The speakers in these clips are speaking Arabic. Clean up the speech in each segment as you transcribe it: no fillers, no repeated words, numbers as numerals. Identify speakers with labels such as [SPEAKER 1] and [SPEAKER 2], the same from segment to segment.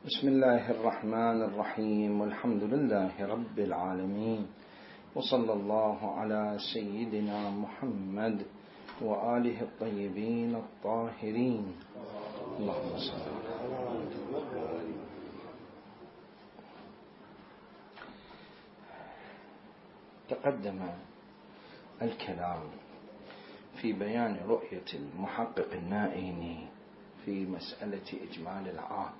[SPEAKER 1] بسم الله الرحمن الرحيم، والحمد لله رب العالمين، وصلى الله على سيدنا محمد وآله الطيبين الطاهرين. اللهم صل على محمد. تقدم الكلام في بيان رؤية المحقق النائيني في مسألة إجمال العام،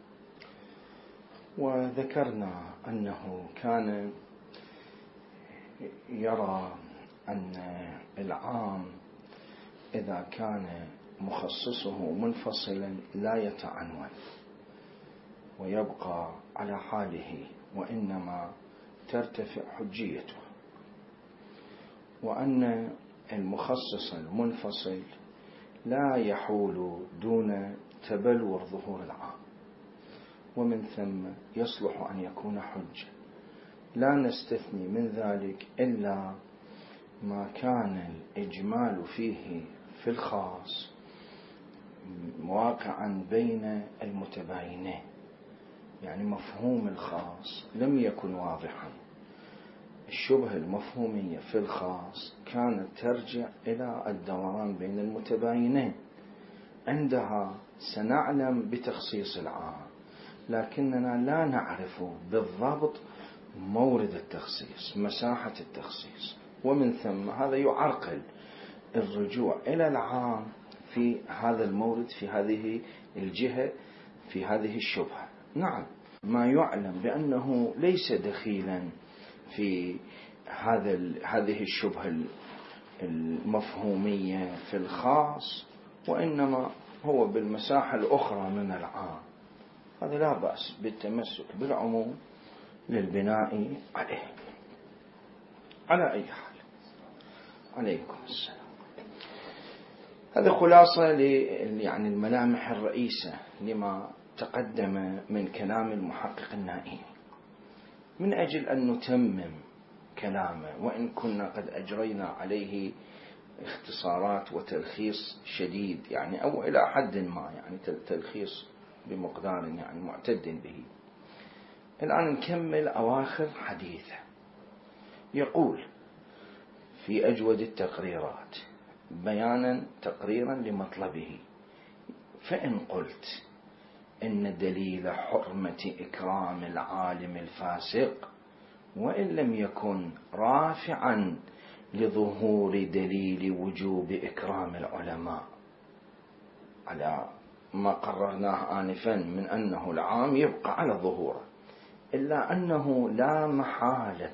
[SPEAKER 1] وذكرنا أنه كان يرى أن العام إذا كان مخصصه منفصلا لا يتعنون ويبقى على حاله، وإنما ترتفع حجيته، وأن المخصص المنفصل لا يحول دون تبلور ظهور العام، ومن ثم يصلح أن يكون حجة. لا نستثني من ذلك إلا ما كان الإجمال فيه في الخاص واقعا بين المتباينين، يعني مفهوم الخاص لم يكن واضحا. الشبهة المفهومية في الخاص كانت ترجع إلى الدوران بين المتباينين، عندها سنعلم بتخصيص العام، لكننا لا نعرف بالضبط مورد التخصيص، مساحة التخصيص، ومن ثم هذا يعرقل الرجوع إلى العام في هذا المورد، في هذه الجهة، في هذه الشبهة. نعم، ما يعلم بأنه ليس دخيلا في هذه الشبهة المفهومية في الخاص، وإنما هو بالمساحة الأخرى من العام. هذا لا بأس بالتمسك بالعموم للبناء عليه. على أي حال، عليكم السلام. هذا خلاصة يعني الملامح الرئيسة لما تقدم من كلام المحقق النائيني، من أجل أن نتمم كلامه، وإن كنا قد أجرينا عليه اختصارات وتلخيص شديد، يعني أو إلى حد ما، يعني تلخيص بمقدار يعني معتد به. الآن نكمل أواخر حديثه. يقول في أجود التقريرات بيانا تقريرا لمطلبه: فإن قلت إن دليل حرمة إكرام العالم الفاسق وإن لم يكن رافعا لظهور دليل وجوب إكرام العلماء، على ما قررناه آنفا من أنه العام يبقى على ظهوره، إلا أنه لا محالة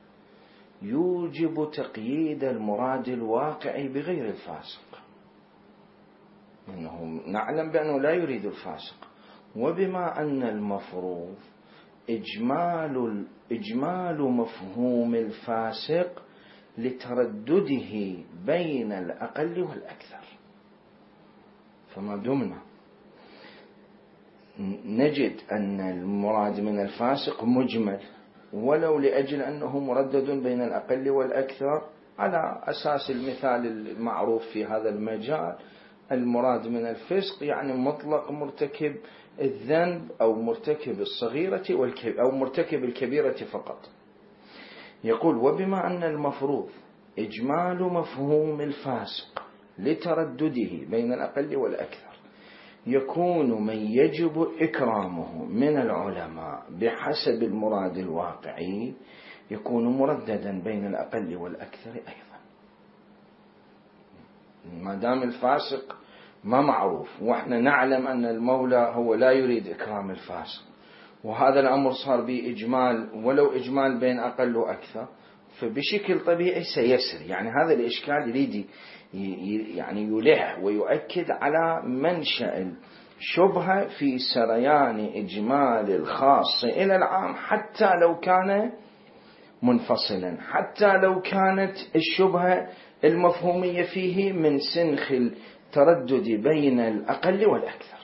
[SPEAKER 1] يوجب تقييد المراد الواقعي بغير الفاسق، إنه نعلم بأنه لا يريد الفاسق، وبما أن المفروض إجمال مفهوم الفاسق لتردده بين الأقل والأكثر، فما دمنا نجد أن المراد من الفاسق مجمل، ولو لأجل أنه مردد بين الأقل والأكثر، على أساس المثال المعروف في هذا المجال: المراد من الفسق يعني مطلق مرتكب الذنب أو مرتكب الصغيرة أو مرتكب الكبيرة فقط. يقول: وبما أن المفروض إجمال مفهوم الفاسق لتردده بين الأقل والأكثر، يكون من يجب إكرامه من العلماء بحسب المراد الواقعي يكون مرددا بين الأقل والأكثر أيضا. ما دام الفاسق ما معروف، وإحنا نعلم أن المولى هو لا يريد إكرام الفاسق، وهذا الأمر صار بإجمال، ولو إجمال بين أقل وأكثر، فبشكل طبيعي سيسر. يعني هذا الإشكال يريد يعني يلح ويؤكد على منشأ الشبهة في سريان إجمال الخاص إلى العام، حتى لو كان منفصلا، حتى لو كانت الشبهة المفهومية فيه من سنخ التردد بين الأقل والأكثر.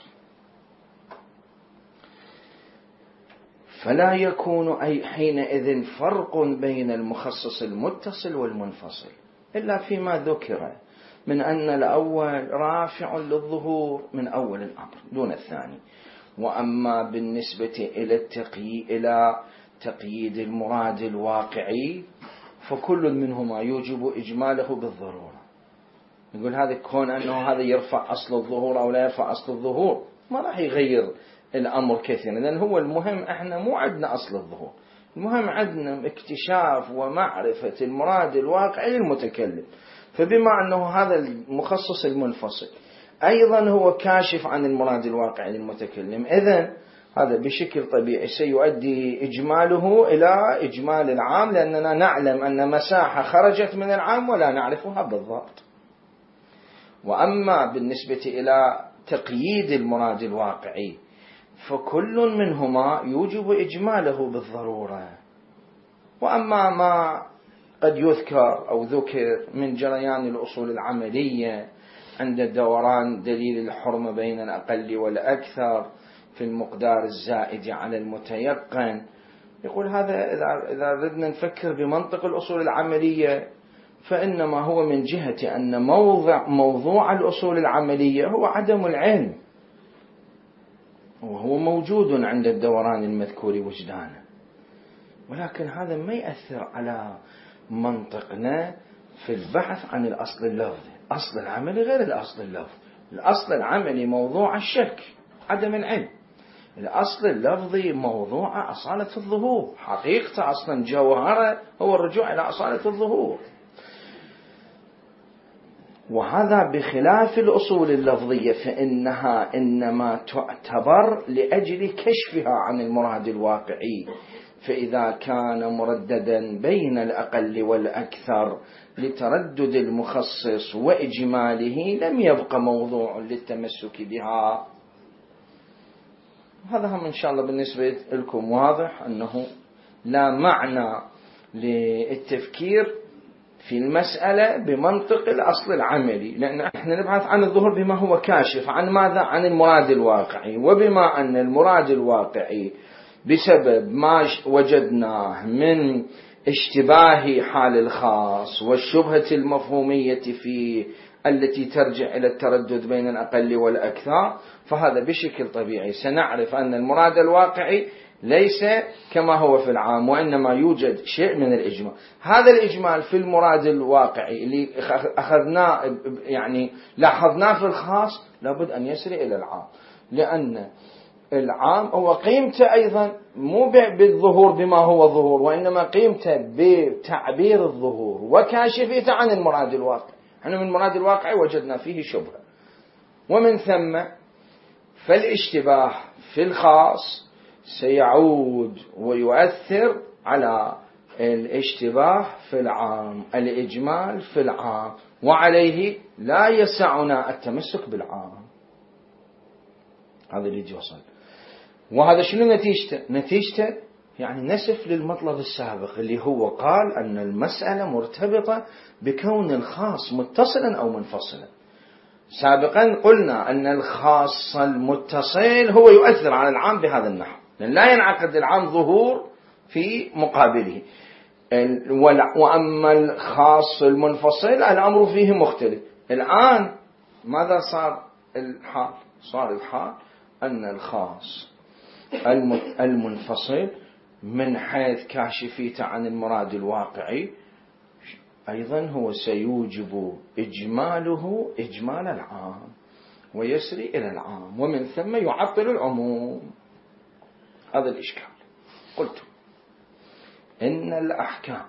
[SPEAKER 1] فلا يكون أي حينئذ فرق بين المخصص المتصل والمنفصل، إلا فيما ذكر من أن الأول رافع للظهور من أول الأمر دون الثاني، وأما بالنسبة إلى تقييد المراد الواقعي فكل منهما يوجب إجماله بالضرورة. نقول هذا كون أنه هذا يرفع أصل الظهور أو لا يرفع أصل الظهور ما راح يغير الأمر كثيرا، لأن هو المهم إحنا مو عندنا أصل الظهور، المهم عندنا اكتشاف ومعرفة المراد الواقعي للمتكلم. فبما أنه هذا المخصص المنفصل أيضا هو كاشف عن المراد الواقعي للمتكلم، إذن هذا بشكل طبيعي سيؤدي إجماله إلى إجمال العام، لأننا نعلم أن مساحة خرجت من العام ولا نعرفها بالضبط. وأما بالنسبة إلى تقييد المراد الواقعي فكل منهما يوجب إجماله بالضرورة. وأما ما قد يذكر أو ذكر من جريان الأصول العملية عند دوران دليل الحرمة بين الأقل والأكثر في المقدار الزائد على المتيقن، يقول هذا إذا ردنا نفكر بمنطق الأصول العملية فإنما هو من جهة أن موضوع الأصول العملية هو عدم العلم، وهو موجود عند الدوران المذكور وجدانه، ولكن هذا ما يأثر على منطقنا في البحث عن الأصل اللفظي. أصل العملي غير الأصل اللفظي. الأصل العملي موضوع الشك عدم العلم، الأصل اللفظي موضوع أصالة الظهور، حقيقة أصلا جوهره هو الرجوع إلى أصالة الظهور. وهذا بخلاف الأصول اللفظية فإنها إنما تعتبر لأجل كشفها عن المراد الواقعي، فإذا كان مرددا بين الأقل والأكثر لتردد المخصص وإجماله لم يبق موضوع للتمسك بها. هذا هم إن شاء الله بالنسبة لكم واضح أنه لا معنى للتفكير في المسألة بمنطق الأصل العملي، لأن احنا نبحث عن الظهور بما هو كاشف عن ماذا؟ عن المراد الواقعي. وبما أن المراد الواقعي بسبب ما وجدناه من اشتباه حال الخاص والشبهة المفهومية فيه التي ترجع إلى التردد بين الأقل والأكثر، فهذا بشكل طبيعي سنعرف أن المراد الواقعي ليس كما هو في العام، وإنما يوجد شيء من الإجمال. هذا الإجمال في المراد الواقعي اللي أخذناه يعني لاحظناه في الخاص لابد أن يسري إلى العام، لأن العام هو قيمته أيضا مو بالظهور بما هو ظهور، وإنما قيمته بتعبير الظهور وكاشفته عن المراد الواقعي. احنا من المراد الواقعي وجدنا فيه شبهة، ومن ثم فالاشتباه في الخاص سيعود ويؤثر على الاشتباه في العام، الإجمال في العام، وعليه لا يسعنا التمسك بالعام. هذا اللي يوصل. وهذا شنو نتيجته؟ نتيجته يعني نسف للمطلب السابق اللي هو قال أن المسألة مرتبطة بكون الخاص متصلا أو منفصلا. سابقا قلنا أن الخاص المتصل هو يؤثر على العام بهذا النحو، لأن لا ينعقد العام ظهور في مقابله. وأما الخاص المنفصل الأمر فيه مختلف. الآن ماذا صار الحال؟ صار الحال أن الخاص المنفصل من حيث كاشفيته عن المراد الواقعي أيضا هو سيوجب إجماله إجمال العام ويسري إلى العام، ومن ثم يعطل العموم. هذا الإشكال. قلت إن الأحكام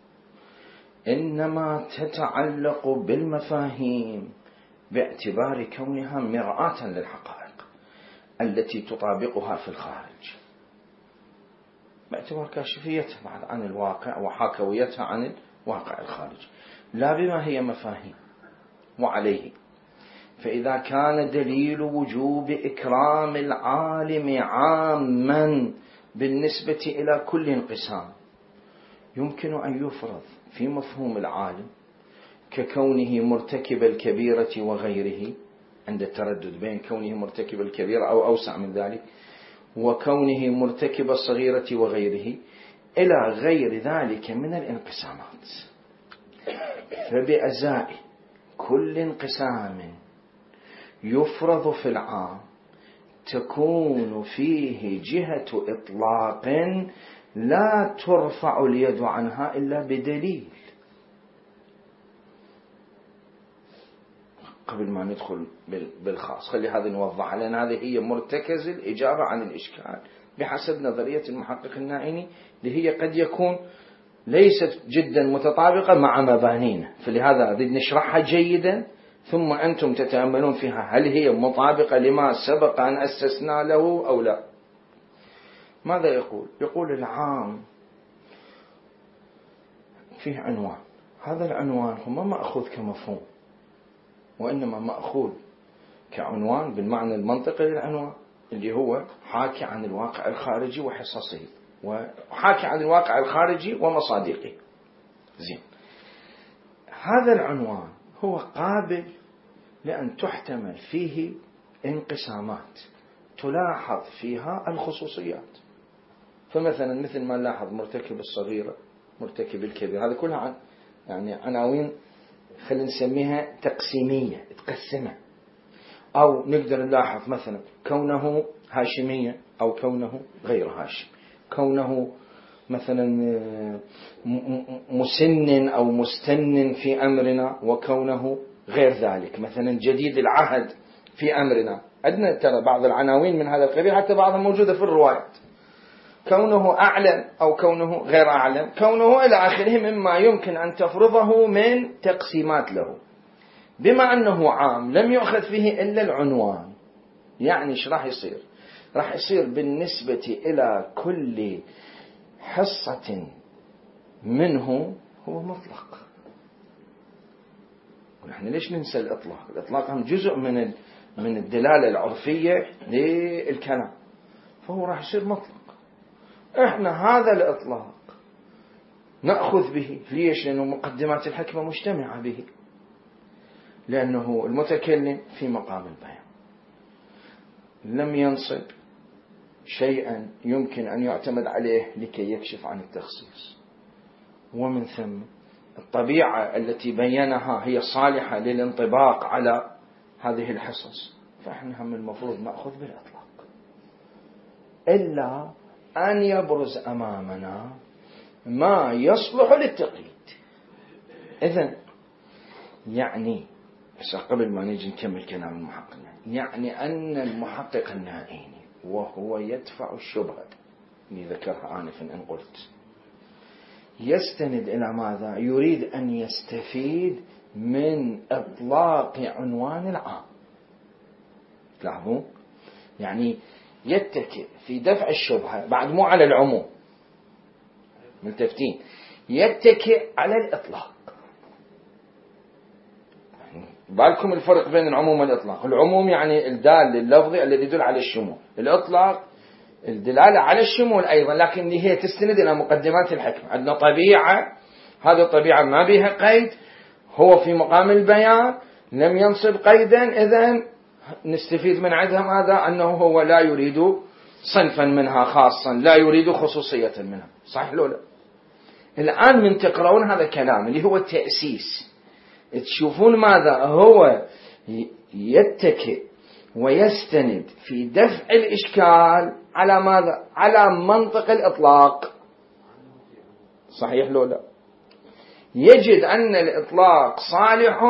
[SPEAKER 1] إنما تتعلق بالمفاهيم باعتبار كونها مرآة للحقائق التي تطابقها في الخارج، باعتبار كاشفيتها عن الواقع وحاكويتها عن الواقع الخارجي، لا بما هي مفاهيم. وعليه فإذا كان دليل وجوب إكرام العالم عاما بالنسبة إلى كل انقسام يمكن أن يفرض في مفهوم العالم ككونه مرتكب الكبيرة وغيره، عند التردد بين كونه مرتكب الكبيرة أو أوسع من ذلك وكونه مرتكب الصغيرة وغيره إلى غير ذلك من الانقسامات. فبأزاء كل انقسام يفرض في العام تكون فيه جهة إطلاق لا ترفع اليد عنها إلا بدليل. قبل ما ندخل بالخاص خلي هذا نوضح، لأن هذه هي مرتكز الإجابة عن الإشكال بحسب نظرية المحقق النائني، اللي هي قد يكون ليست جدا متطابقة مع مبانينا، فلهذا أريد نشرحها جيدا ثم أنتم تتأملون فيها هل هي مطابقة لما سبق أن أسسنا له أو لا. ماذا يقول؟ يقول العام فيه عنوان، هذا العنوان هو ما مأخوذ كمفهوم، وإنما مأخوذ كعنوان بالمعنى المنطقي للعنوان، اللي هو حاكي عن الواقع الخارجي وحصصه، وحاكي عن الواقع الخارجي ومصادقه. زين، هذا العنوان هو قابل لأن تحتمل فيه انقسامات تلاحظ فيها الخصوصيات. فمثلا مثل ما نلاحظ مرتكب الصغيرة، مرتكب الكبير، هذا كلها يعني عناوين خلينا نسميها تقسيمية تقسمه. أو نقدر نلاحظ مثلا كونه هاشمية أو كونه غير هاشم، كونه مثلا مسن أو مستن في أمرنا وكونه غير ذلك، مثلا جديد العهد في أمرنا. عندنا ترى بعض العناوين من هذا القبيل حتى بعضها موجودة في الروايات، كونه أعلم أو كونه غير أعلم، كونه إلى آخره مما يمكن أن تفرضه من تقسيمات له. بما أنه عام لم يؤخذ فيه إلا العنوان، يعني إيش راح يصير؟ راح يصير بالنسبة إلى كل حصة منه هو مطلق. ونحن ليش ننسى الإطلاق؟ الإطلاق هم جزء من الدلالة العرفية للكلام، فهو راح يصير مطلق. إحنا هذا الإطلاق نأخذ به، ليش؟ لأنه مقدمات الحكمة مجتمعة به، لأنه المتكلم في مقام البيان لم ينصب شيئا يمكن أن يعتمد عليه لكي يكشف عن التخصيص، ومن ثم الطبيعة التي بينها هي صالحة للانطباق على هذه الحصص، فإحنا هم المفروض نأخذ بالإطلاق إلا أن يبرز أمامنا ما يصلح للتقييد. إذن يعني قبل ما نجي نكمل كلام المحقق، يعني أن المحقق النائيني وهو يدفع الشبهة اللي ذكرها آنفا إن قلت، يستند إلى ماذا؟ يريد أن يستفيد من إطلاق عنوان العام. تلاحظون؟ يعني يتكئ في دفع الشبهة بعد مو على العموم، ملتفتين، يتكئ على الإطلاق. بالكم الفرق بين العموم والإطلاق؟ العموم يعني الدال اللفظي الذي يدل على الشمول، الإطلاق الدلالة على الشمول أيضا، لكن هي تستند إلى مقدمات الحكمة. عندنا طبيعة، هذه الطبيعة ما بها قيد، هو في مقام البيان لم ينصب قيدا، إذن نستفيد من عندها ماذا؟ أنه هو لا يريد صنفا منها خاصا، لا يريد خصوصية منها. صحيح لو لا؟ الآن من تقرؤون هذا الكلام اللي هو التأسيس، تشوفون ماذا هو يتكئ ويستند في دفع الإشكال على ماذا؟ على منطق الإطلاق. صحيح لو لا؟ يجد أن الإطلاق صالح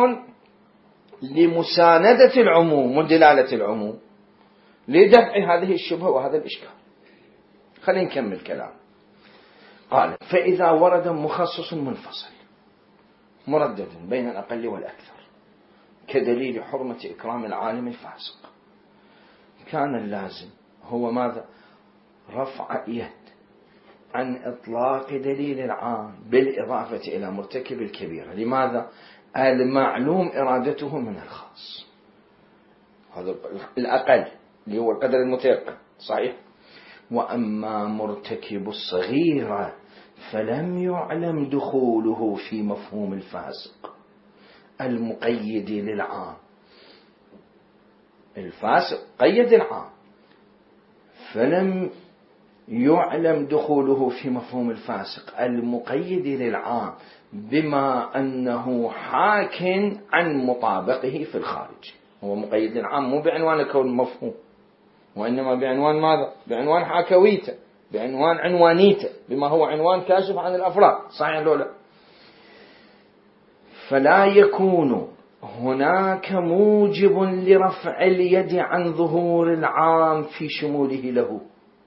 [SPEAKER 1] لمساندة العموم ودلالة العموم لدفع هذه الشبهة وهذا الإشكال. خلينا نكمل كلام. قال: فإذا ورد مخصص منفصل مردد بين الأقل والأكثر كدليل حرمة إكرام العالم الفاسق، كان اللازم هو ماذا؟ رفع يد عن إطلاق دليل العام بالإضافة إلى مرتكب الكبيرة. لماذا؟ المعلوم إرادته من الخاص، هذا الأقل اللي هو القدر المتيقن. صحيح. وأما مرتكب الصغيرة فلم يعلم دخوله في مفهوم الفاسق المقيد للعام. الفاسق قيد العام فلم يعلم دخوله في مفهوم الفاسق المقيد للعام، بما أنه حاك عن مطابقه في الخارج. هو مقيد للعام مو بعنوان كون مفهوم، وإنما بعنوان ماذا؟ بعنوان حاكويته، بعنوان عنوانيته، بما هو عنوان كاشف عن الأفراد. صحيح لولا؟ فلا يكون هناك موجب لرفع اليد عن ظهور العام في شموله له.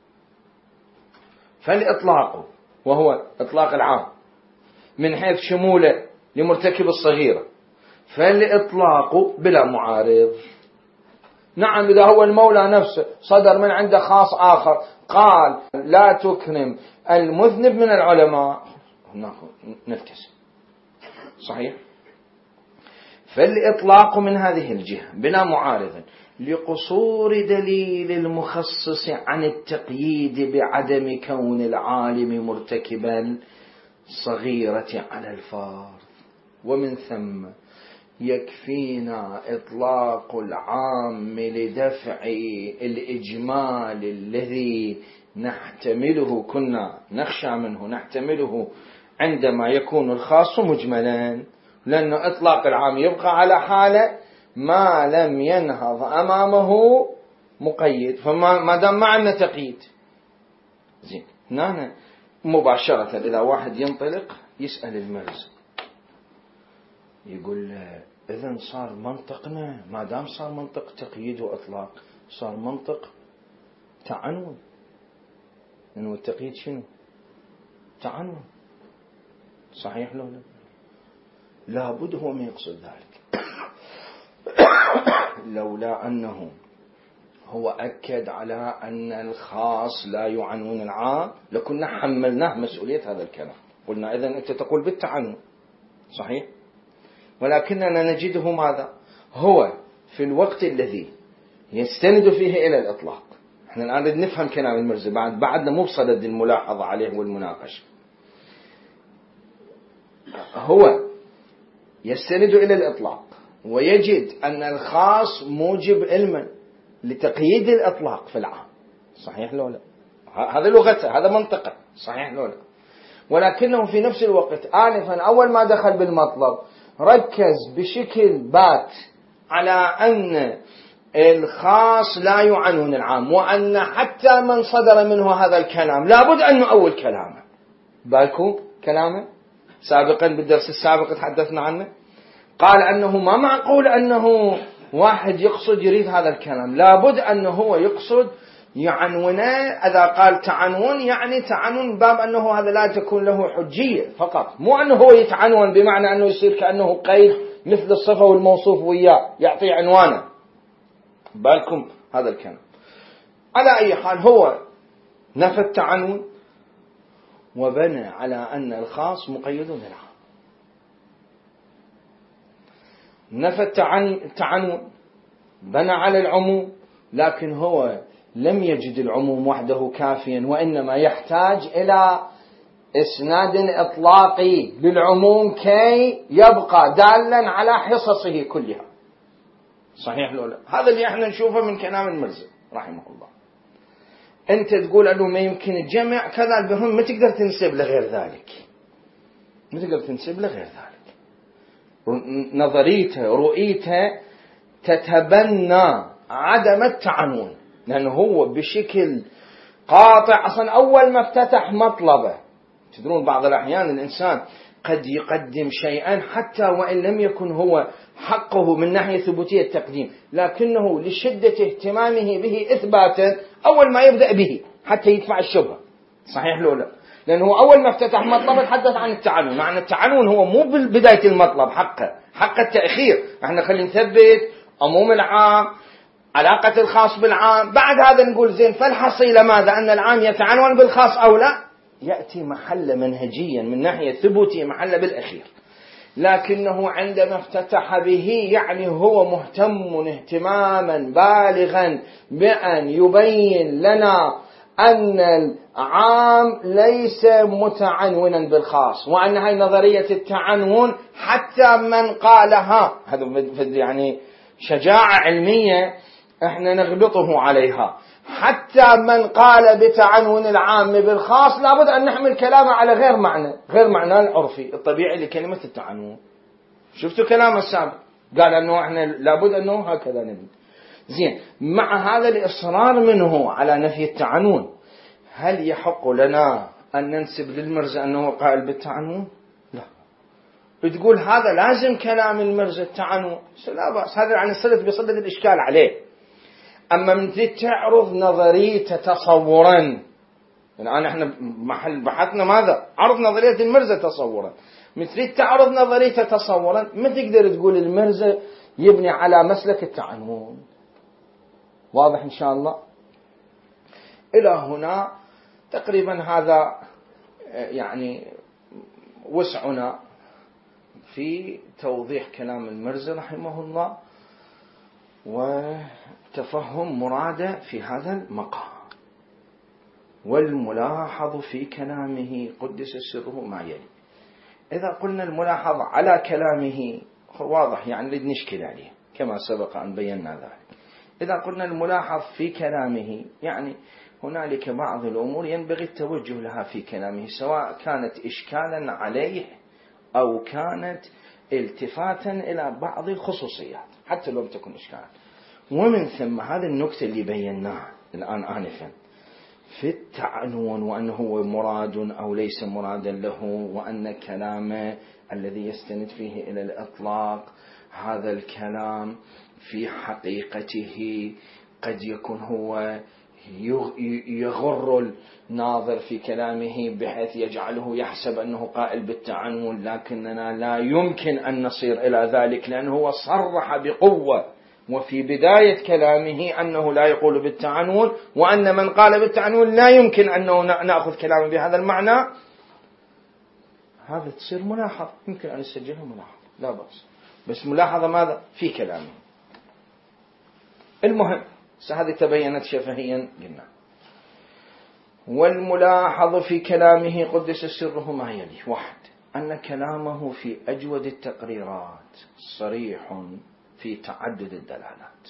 [SPEAKER 1] فالإطلاق، وهو إطلاق العام من حيث شموله لمرتكب الصغيرة، فالإطلاق بلا معارض. نعم، إذا هو المولى نفسه صدر من عنده خاص آخر قال لا تكرم المذنب من العلماء، نلتزم. صحيح؟ فالإطلاق من هذه الجهة بلا معارض لقصور دليل المخصص عن التقييد بعدم كون العالم مرتكبا صغيرة على الفرض. ومن ثم يكفينا إطلاق العام لدفع الإجمال الذي نحتمله، كنا نخشى منه نحتمله عندما يكون الخاص مجملا، لأن إطلاق العام يبقى على حالة ما لم ينهض أمامه مقيد. فما دام ما عندنا تقييد، زين، هنا مباشرة إذا واحد ينطلق يسأل المرزق يقول له إذن صار منطقنا، ما دام صار منطق تقييد وإطلاق، صار منطق تعنون. لأنه التقييد شنو؟ تعنون. صحيح لو لا؟ لابد هو ما يقصد ذلك. لولا أنه هو أكد على أن الخاص لا يعنون العام لكنا حملناه مسؤولية هذا الكلام، قلنا إذن أنت تقول بالتعنون. صحيح؟ ولكننا نجده ماذا؟ هو في الوقت الذي يستند فيه إلى الإطلاق. احنا الآن نفهم كلام المرزي، بعدنا مو بصدد الملاحظة عليه والمناقشة. هو يستند إلى الإطلاق ويجد أن الخاص موجب علما لتقييد الإطلاق في العام. صحيح لو لا؟ هذا لغته، هذا منطقه. صحيح لو لا؟ ولكنه في نفس الوقت آنفا أول ما دخل بالمطلب ركز بشكل بات على أن الخاص لا يعنون العام، وأن حتى من صدر منه هذا الكلام لابد أن نؤول كلامه. بالكم كلامه سابقا بالدرس السابق تحدثنا عنه، قال أنه ما معقول أنه واحد يقصد يريد هذا الكلام، لابد أنه هو يقصد يعنونه. إذا قال تعنون يعني تعنون باب أنه هذا لا تكون له حجية فقط، مو أنه هو يتعنون بمعنى أنه يصير كأنه قيد مثل الصفة والموصوف وياه يعطي عنوانه. بالكم هذا الكلام. على أي حال هو نفى التعنون وبنى على أن الخاص مقيد بالعام. نفى التعنون بنى على العموم، لكن هو لم يجد العموم وحده كافيا، وإنما يحتاج إلى إسناد إطلاقي للعموم كي يبقى دالا على حصصه كلها. صحيح لولا؟ هذا اللي احنا نشوفه من كلام المرزي رحمه الله. انت تقول انه ما يمكن الجمع كذا بهم، ما تقدر تنسب لغير ذلك، ما تقدر تنسب لغير ذلك. نظريته رؤيته تتبنى عدم التعنون، لأنه هو بشكل قاطع أصلا أول ما افتتح مطلبه. تدرون بعض الأحيان الإنسان قد يقدم شيئا حتى وإن لم يكن هو حقه من ناحية ثبوتية التقديم، لكنه لشدة اهتمامه به إثباتا أول ما يبدأ به حتى يدفع الشبهة. صحيح لو لا؟ لأنه أول ما افتتح مطلب تحدث عن التعنون، معنى التعنون هو مو بداية المطلب حق التأخير. احنا خلينا نثبت عموم العام، علاقة الخاص بالعام، بعد هذا نقول زين فالحصيلة ماذا؟ أن العام يتعنون بالخاص أو لا؟ يأتي محل منهجيا من ناحية ثبوتي محل بالأخير. لكنه عندما افتتح به يعني هو مهتم اهتماما بالغا بأن يبين لنا أن العام ليس متعنونا بالخاص، وأن هاي نظرية التعنون حتى من قالها، هذا يعني شجاعة علمية احنا نغبطه عليها، حتى من قال بتعنون العام بالخاص لابد أن نحمل كلامه على غير معنى العرفي الطبيعي لكلمة التعنون. شفتوا كلام السابق قال أنه احنا لابد أنه هكذا نبي. زين، مع هذا الإصرار منه على نفي التعنون، هل يحق لنا أن ننسب للمرزا أنه قائل بالتعنون؟ لا. بتقول هذا لازم كلام المرزا التعنون، لا بأس، هذا يعني صلت بصدد الإشكال عليه. أما من تعرض نظرية تصورا، الآن احنا محل بحثنا ماذا؟ عرض نظرية المرزا تصورا. مثل تعرض نظرية تصورا، ما تقدر تقول المرزا يبني على مسلك التعنون. واضح إن شاء الله؟ إلى هنا تقريبا هذا يعني وسعنا في توضيح كلام المرزا رحمه الله وتفهم مراده في هذا المقام. والملاحظ في كلامه قدس سره ما يلي. إذا قلنا الملاحظ على كلامه واضح، يعني لد نشكل عليه كما سبق أن بينا ذلك. إذا قلنا الملاحظ في كلامه، يعني هنالك بعض الأمور ينبغي التوجه لها في كلامه، سواء كانت إشكالا عليه أو كانت التفاتا إلى بعض الخصوصيات حتى لو تكون إشكالا. ومن ثم هذا النكتة اللي بيناها الآن آنفا في التعنون، وأنه هو مراد أو ليس مرادا له، وأن كلامه الذي يستند فيه إلى الإطلاق هذا الكلام في حقيقته قد يكون هو يغر الناظر في كلامه بحيث يجعله يحسب أنه قائل بالتعنون، لكننا لا يمكن أن نصير إلى ذلك، لأنه هو صرح بقوة وفي بداية كلامه أنه لا يقول بالتعنون، وأن من قال بالتعنون لا يمكن أنه نأخذ كلامه بهذا المعنى. هذا تصير ملاحظة، يمكن أن نسجلها ملاحظة، لا بأس، بس ملاحظة ماذا؟ في كلامه. المهم هذه تبينت شفهيا قلنا. والملاحظ في كلامه قدس سره ما يلي: 1. أن كلامه في أجود التقريرات صريح في تعدد الدلالات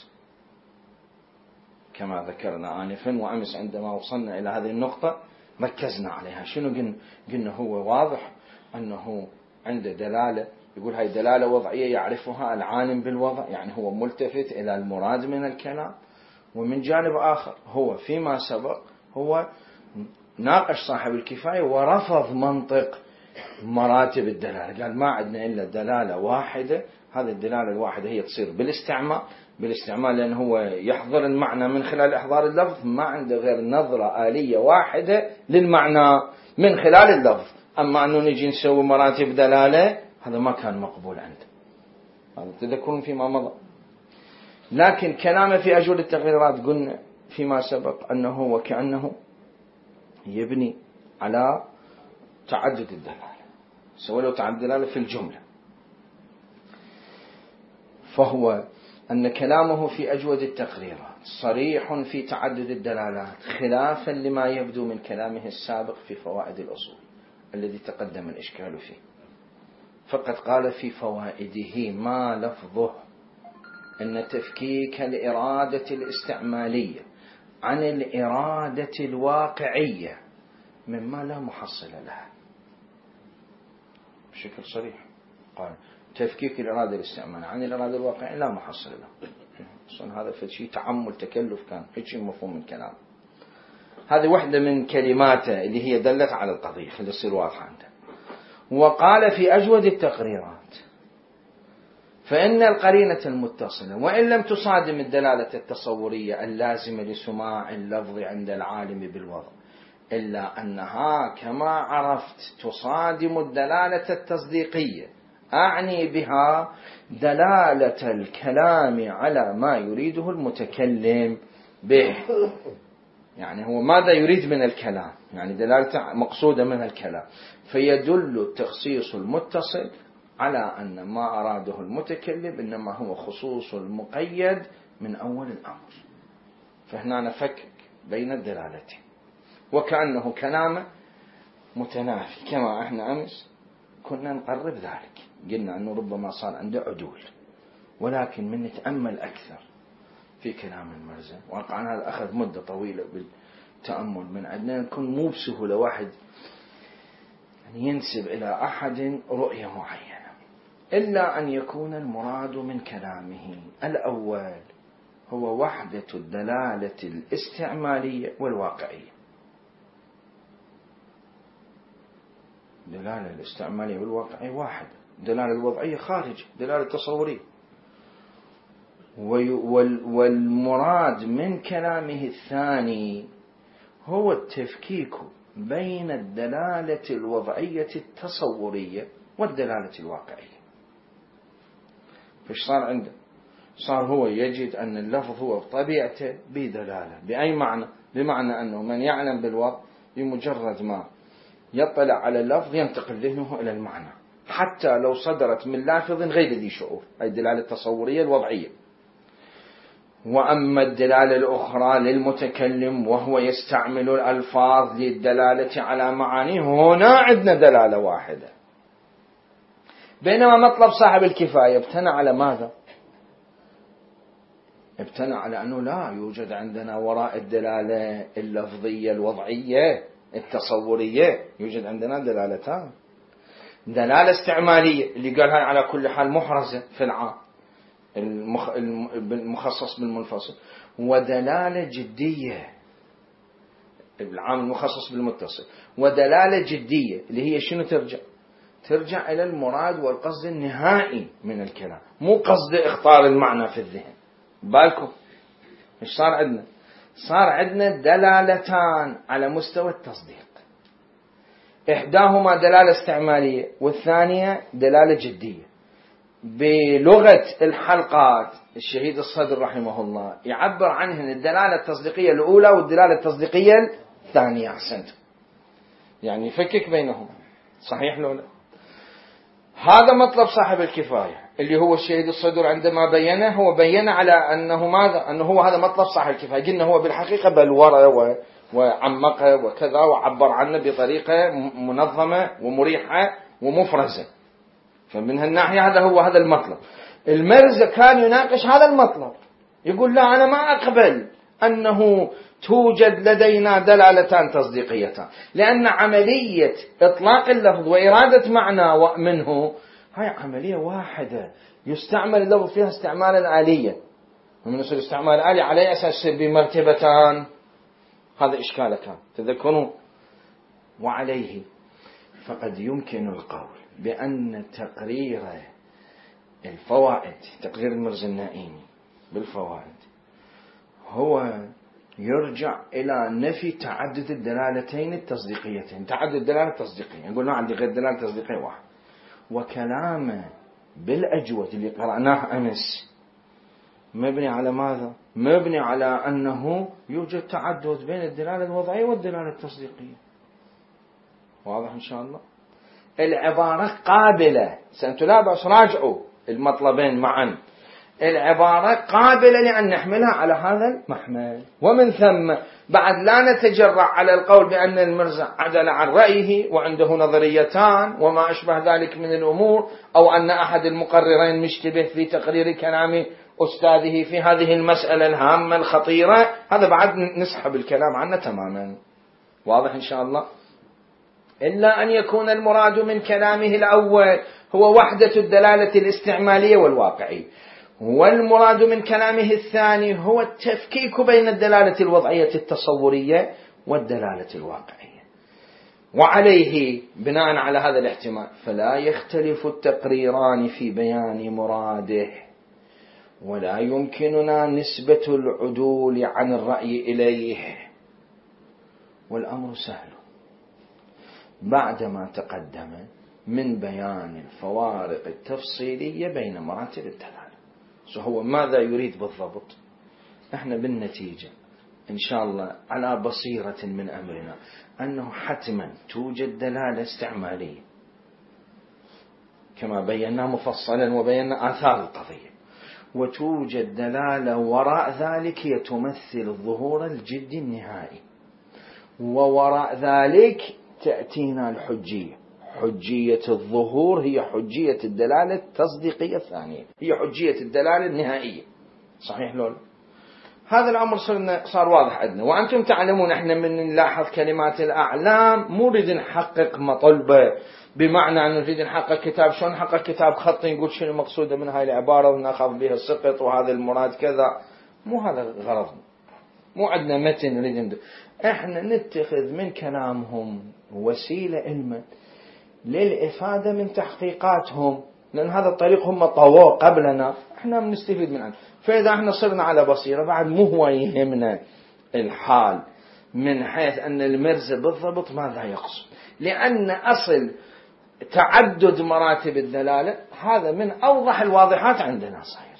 [SPEAKER 1] كما ذكرنا آنفا، وأمس عندما وصلنا إلى هذه النقطة ركزنا عليها. شنو قلنا؟ هو واضح أنه عنده دلالة، يقول هاي دلالة وضعية يعرفها العالم بالوضع، يعني هو ملتفت إلى المراد من الكلام. ومن جانب آخر هو فيما سبق هو ناقش صاحب الكفاية ورفض منطق مراتب الدلالة، قال ما عندنا إلا دلالة واحدة، هذه الدلالة الواحدة هي تصير بالاستعمال لأنه هو يحضر المعنى من خلال إحضار اللفظ، ما عنده غير نظرة آلية واحدة للمعنى من خلال اللفظ. أما أنه نجي نسوي مراتب دلالة هذا ما كان مقبول عنده، هذا تذكرون فيما مضى. لكن كلامه في أجود التقريرات قلنا فيما سبق أنه وكأنه يبني على تعدد الدلالة، سواء لو تعدد الدلالة في الجملة، فهو أن كلامه في أجود التقريرات صريح في تعدد الدلالات، خلافا لما يبدو من كلامه السابق في فوائد الأصول الذي تقدم الإشكال فيه. فقد قال في فوائده ما لفظه أن تفكيك الإرادة الاستعمالية عن الإرادة الواقعية مما لا محصل لها، بشكل صريح قال تفكيك الإرادة الاستعمالية عن الإرادة الواقعية لا محصل لها. أصلا هذا شيء تعمل تكلف، كان شيء مفهوم من كلام. هذه واحدة من كلماته اللي هي دلت على القضية اللي تصير واضحة عنده. وقال في أجود التقريرات فإن القرينة المتصلة وإن لم تصادم الدلالة التصورية اللازمة لسماع اللفظ عند العالم بالوضع، إلا أنها كما عرفت تصادم الدلالة التصديقية، أعني بها دلالة الكلام على ما يريده المتكلم به. يعني هو ماذا يريد من الكلام، يعني دلالة مقصودة من الكلام، فيدل التخصيص المتصل على أن ما أراده المتكلم إنما هو خصوص المقيد من أول الأمر. فهنا نفكك بين الدلالتين، وكأنه كلام متنافي كما احنا أمس كنا نقرب ذلك. قلنا أنه ربما صار عنده عدول، ولكن من نتأمل أكثر في كلام المرزا، وقعنا هذا أخذ مدة طويلة بالتأمل من عندنا، نكون مو بسهولة واحد يعني ينسب إلى أحد رؤية معينة، إلا أن يكون المراد من كلامه الأول هو وحدة الدلالة الاستعمالية والواقعية. الدلالة الاستعمالية والواقعية واحدة، الدلالة الوضعية خارج، دلالة تصورية. والمراد من كلامه الثاني هو التفكيك بين الدلالة الوضعية التصورية والدلالة الواقعية. فايش صار عنده؟ صار هو يجد أن اللفظ هو بطبيعته بدلالة. بأي معنى؟ بمعنى أنه من يعلم بالوضع بمجرد ما يطلع على اللفظ ينتقل ذهنه إلى المعنى، حتى لو صدرت من لافظ غير ذي شعور، أي الدلالة التصورية الوضعية. وأما الدلالة الأخرى للمتكلم وهو يستعمل الألفاظ للدلالة على معانيه، هنا عندنا دلالة واحدة. بينما مطلب صاحب الكفاية ابتنى على ماذا؟ ابتنى على أنه لا يوجد عندنا وراء الدلالة اللفظية الوضعية التصورية يوجد عندنا دلالتان: دلالة استعمالية اللي قالها على كل حال محرزة في العام المخصص بالمنفصل، ودلالة جدية العام المخصص بالمتصل، ودلالة جدية اللي هي شنو ترجع إلى المراد والقصد النهائي من الكلام، مو قصد إخطار المعنى في الذهن. بالكم إيش صار عندنا؟ صار عندنا دلالتان على مستوى التصديق، إحداهما دلالة استعمالية والثانية دلالة جدية. بلغة الحلقات الشهيد الصدر رحمه الله يعبر عنهن الدلالة التصديقية الأولى والدلالة التصديقية الثانية. أحسنت، يعني يفكك بينهم، صحيح لولا؟ هذا مطلب صاحب الكفاية اللي هو الشهيد الصدر عندما بينه، هو بين على أنه ماذا؟ أنه هو هذا مطلب صاحب الكفاية. قلنا هو بالحقيقة بلوره وعمقه وكذا، وعبر عنه بطريقة منظمة ومريحة ومفرزة. فمن هالناحية هذا المطلب. المرزا كان يناقش هذا المطلب، يقول لا أنا ما أقبل أنه توجد لدينا دلالتان تصديقيتان، لأن عملية إطلاق اللفظ وإرادة معنى منه هاي عملية واحدة يستعمل اللفظ فيها استعمالا آليا، ومن يصير استعمال آلي على أساس بمرتبتان. هذا إشكال كان تذكرون. وعليه فقد يمكن القول بأن تقرير الفوائد، تقرير المرزا النائمي بالفوائد، هو يرجع إلى نفي تعدد الدلالتين التصديقيتين. تعدد الدلالة التصديقية نقول ما عندي غير دلالة تصديقية واحد. وكلامه بالأجوبة اللي قرأناه أمس مبني على ماذا؟ مبني على أنه يوجد تعدد بين الدلالة الوضعية والدلالة التصديقية. واضح إن شاء الله؟ العبارة قابلة، سأنتم لا بأس راجعوا المطلبين معا. العبارة قابلة لأن نحملها على هذا المحمل، ومن ثم بعد لا نتجرع على القول بأن المرزا عدل عن رأيه وعنده نظريتان وما أشبه ذلك من الأمور، أو أن أحد المقررين مشتبه في تقرير كلام أستاذه في هذه المسألة الهامة الخطيرة. هذا بعد نسحب الكلام عنه تماما. واضح إن شاء الله؟ إلا أن يكون المراد من كلامه الأول هو وحدة الدلالة الاستعمالية والواقعية، والمراد من كلامه الثاني هو التفكيك بين الدلالة الوضعية التصورية والدلالة الواقعية. وعليه بناء على هذا الاحتمال فلا يختلف التقريران في بيان مراده، ولا يمكننا نسبة العدول عن الرأي إليه. والأمر سهل بعدما تقدم من بيان الفوارق التفصيلية بين مراتب الدلالة. هو ماذا يريد بالضبط؟ احنا بالنتيجة إن شاء الله على بصيرة من أمرنا أنه حتما توجد دلالة استعمالية كما بينا مفصلا وبينا آثار القضية، وتوجد دلالة وراء ذلك هي تمثل الظهور الجدي النهائي، ووراء ذلك تأتينا الحجية. حجية الظهور هي حجية الدلالة التصديقية الثانية، هي حجية الدلالة النهائية. صحيح لولا؟ هذا الأمر صار واضح عندنا. وأنتم تعلمون احنا من نلاحظ كلمات الأعلام مو نريد نحقق مطلبة، بمعنى أن نريد نحقق كتاب. شلون نحقق كتاب خطي نقول شنو مقصودة من هاي العبارة ونأخذ بها السقط وهذا المراد كذا؟ مو هذا غرضنا، مو عندنا متن نريد ندرس، احنا نتخذ من كلامهم وسيلة علما للإفادة من تحقيقاتهم، لأن هذا الطريق هم طووه قبلنا، احنا بنستفيد من عنه. فإذا احنا صرنا على بصيرة بعد مو هو يهمنا الحال من حيث أن المرزا بالضبط ماذا يقصد، لأن أصل تعدد مراتب الدلالة هذا من أوضح الواضحات عندنا صحيح.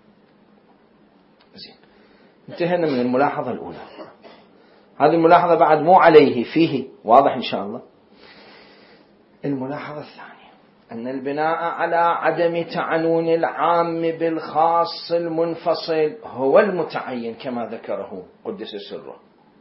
[SPEAKER 1] زين، انتهينا من الملاحظة الأولى. هذه الملاحظة بعد مو عليه فيه واضح إن شاء الله. الملاحظة الثانية أن البناء على عدم تعنون العام بالخاص المنفصل هو المتعين كما ذكره قدس سره،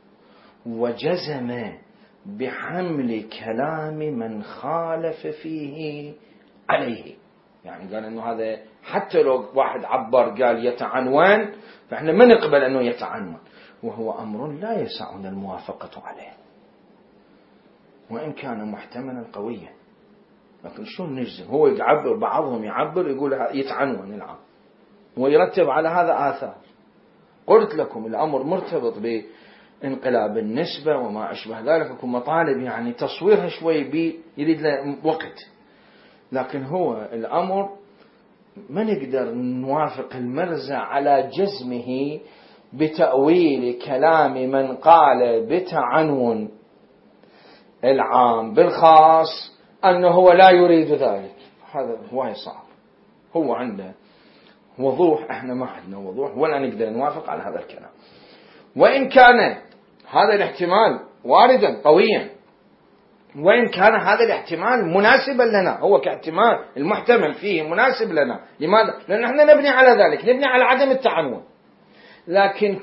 [SPEAKER 1] وجزم بحمل كلام من خالف فيه عليه. يعني قال أنه هذا حتى لو واحد عبر قال يتعنون فإحنا ما نقبل أنه يتعنون، وهو أمر لا يسعنا الموافقة عليه وإن كان محتملا قويا. لكن شو نجزم؟ هو يعبر، بعضهم يعبر يقول يتعنون العام ويرتب على هذا آثار. قلت لكم الأمر مرتبط بانقلاب النسبة وما أشبه ذلك، لكم مطالب يعني تصويرها شوي يريد له وقت، لكن هو الأمر ما نقدر نوافق المرزا على جزمه بتأويل كلام من قال بتعنون العام بالخاص أنه هو لا يريد ذلك. هذا هو صعب، هو عنده وضوح، احنا ما عندنا وضوح ولا نقدر نوافق على هذا الكلام. وإن كان هذا الاحتمال واردا قويا، وإن كان هذا الاحتمال مناسبا لنا، هو كاحتمال المحتمل فيه مناسب لنا. لماذا؟ لأن احنا نبني على ذلك، نبني على عدم التعنون. لكن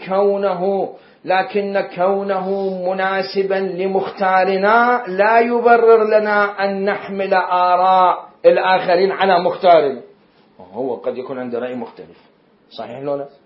[SPEAKER 1] كونه مناسبا لمختارنا لا يبرر لنا أن نحمل آراء الآخرين على مختارنا. هو قد يكون عنده رأي مختلف، صحيح لو لا؟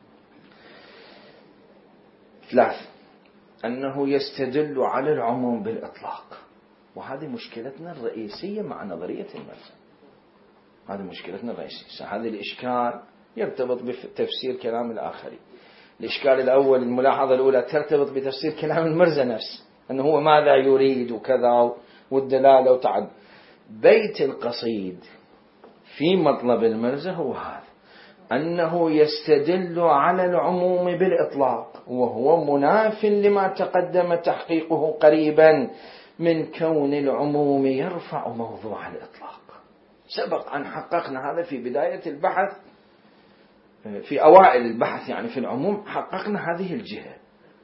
[SPEAKER 1] 3 أنه يستدل على العموم بالإطلاق، وهذه مشكلتنا الرئيسية مع نظرية المرزا. هذه مشكلتنا الرئيسية. هذا الإشكال يرتبط بتفسير كلام الآخرين. الإشكال الأول، الملاحظة الأولى ترتبط بتفسير كلام المرزا نفسه، أنه هو ماذا يريد وكذا والدلالة وتعد. بيت القصيد في مطلب المرزا هو هذا، أنه يستدل على العموم بالإطلاق، وهو مناف لما تقدم تحقيقه قريبا من كون العموم يرفع موضوع الإطلاق. سبق أن حققنا هذا في بداية البحث، في أوائل البحث يعني في العموم حققنا هذه الجهة،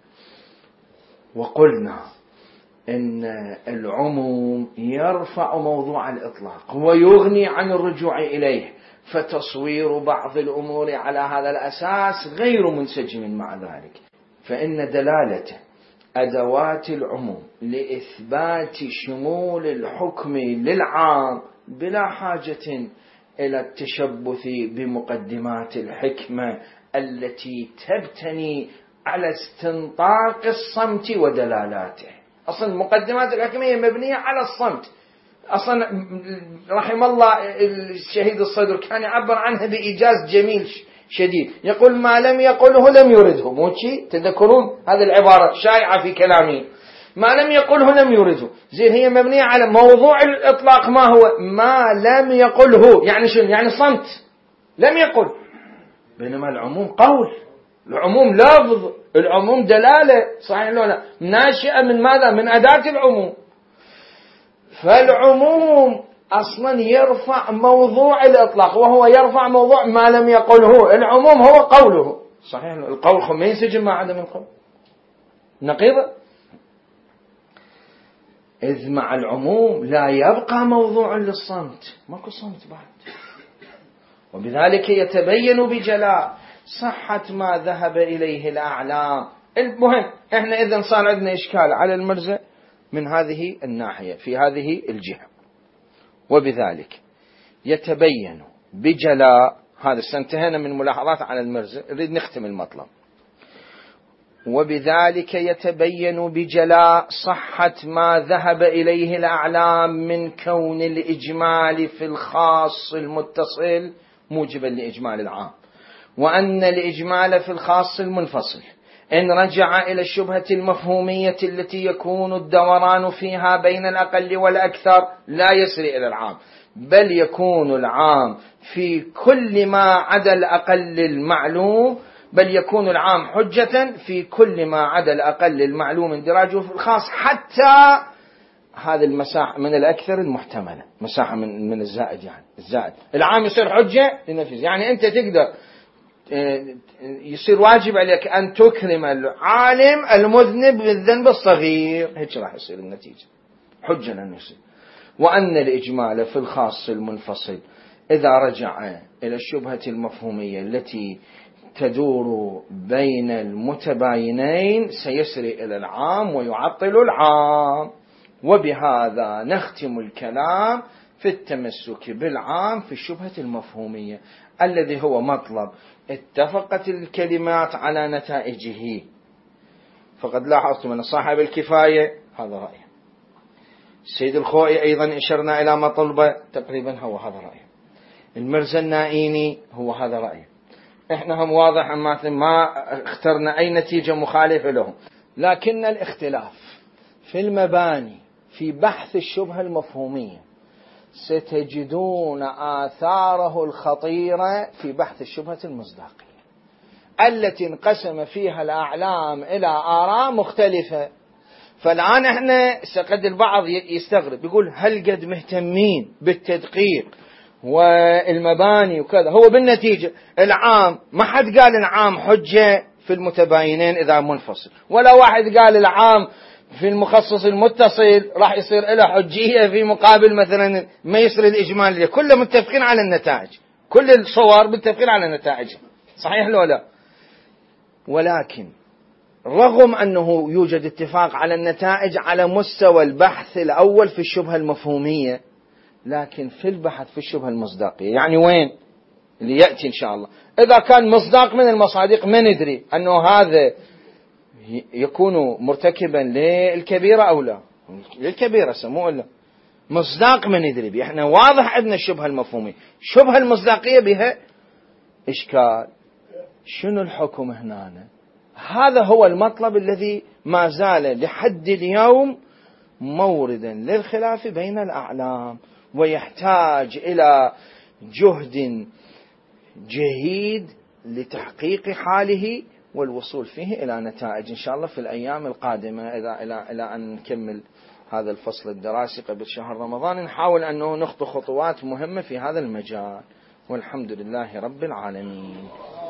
[SPEAKER 1] وقلنا إن العموم يرفع موضوع الإطلاق ويغني عن الرجوع إليه، فتصوير بعض الأمور على هذا الأساس غير منسجم مع ذلك، فإن دلالة أدوات العموم لإثبات شمول الحكم للعام بلا حاجة إلى التشبث بمقدمات الحكمة التي تبتني على استنطاق الصمت ودلالاته. أصلا مقدمات الحكمة هي مبنية على الصمت. أصلا رحم الله الشهيد الصدر كان يعبر عنها بإيجاز جميل شديد، يقول ما لم يقله لم يرده. موشي تذكرون هذه العبارة شائعة في كلامه، ما لم يقله لم يرده. زين، هي مبنية على موضوع الإطلاق. ما هو ما لم يقله؟ يعني شنو؟ يعني صمت، لم يقل. بينما العموم قول، العموم لفظ، العموم دلالة، صحيح لو لا؟ ناشئة من ماذا؟ من أداة العموم. فالعموم أصلا يرفع موضوع الإطلاق، وهو يرفع موضوع ما لم يقله. العموم هو قوله، صحيح القول ما ينسجم مع عدم القول، نقيضة. إذ مع العموم لا يبقى موضوع للصمت، ماكو صمت بعد. وبذلك يتبين بجلاء صحة ما ذهب إليه الأعلام. المهم إحنا إذن صار عندنا إشكال على المرزا من هذه الناحية في هذه الجهة، وبذلك يتبين بجلاء. هذا انتهينا من ملاحظات على المرزا، نريد نختم المطلب. وبذلك يتبين بجلاء صحة ما ذهب إليه الأعلام من كون الإجمال في الخاص المتصل موجبا لإجمال العام، وأن الإجمال في الخاص المنفصل إن رجع إلى الشبهة المفهومية التي يكون الدوران فيها بين الأقل والأكثر لا يسري إلى العام، بل يكون العام في كل ما عدا الأقل المعلوم، بل يكون العام حجة في كل ما عدا الأقل المعلوم اندراجه في الخاص، حتى هذه المساحة من الأكثر المحتملة، مساحة من الزائد، يعني الزائد العام يصير حجة لنفسه. يعني أنت تقدر يصير واجب عليك أن تكرم العالم المذنب بالذنب الصغير، هيك راح يصير النتيجة حجة لنفسه. وأن الإجمال في الخاص المنفصل إذا رجع إلى الشبهة المفهومية التي تدور بين المتباينين سيسري إلى العام ويعطل العام. وبهذا نختم الكلام في التمسك بالعام في الشبهة المفهومية الذي هو مطلب اتفقت الكلمات على نتائجه. فقد لاحظتم أن صاحب الكفاية هذا رأيه، السيد الخوئي أيضا أشرنا إلى مطلبه تقريبا هو هذا رأيه، المرزا النائيني هو هذا رأيه. إحنا هم واضح ما اخترنا أي نتيجة مخالفة لهم، لكن الاختلاف في المباني في بحث الشبهة المفهومية ستجدون آثاره الخطيرة في بحث الشبهة المصداقية التي انقسم فيها الأعلام إلى آراء مختلفة. فالآن احنا قد البعض يستغرب يقول هل قد مهتمين بالتدقيق والمباني وكذا؟ هو بالنتيجة العام ما حد قال العام حجة في المتباينين إذا منفصل، ولا واحد قال العام في المخصص المتصل راح يصير له حجية في مقابل مثلا ما يصير الإجمال. كلهم متفقين على النتائج، كل الصور متفقين على النتائج، صحيح لو لا؟ ولكن رغم أنه يوجد اتفاق على النتائج على مستوى البحث الأول في الشبهة المفهومية، لكن في البحث في الشبهة المصداقية يعني وين اللي يأتي إن شاء الله، إذا كان مصداق من المصادق ما ندري أنه هذا يكون مرتكبا للكبيرة أو لا، للكبيرة سموه إلا مصداق ما ندري به. إحنا واضح عندنا الشبهة المفهومية، الشبهة المصداقية بها إشكال. شنو الحكم هنا؟ هذا هو المطلب الذي ما زال لحد اليوم موردا للخلاف بين الأعلام، ويحتاج إلى جهد جهيد لتحقيق حاله والوصول فيه إلى نتائج إن شاء الله في الأيام القادمة. إلى أن نكمل هذا الفصل الدراسي قبل شهر رمضان نحاول أنه نخطو خطوات مهمة في هذا المجال، والحمد لله رب العالمين.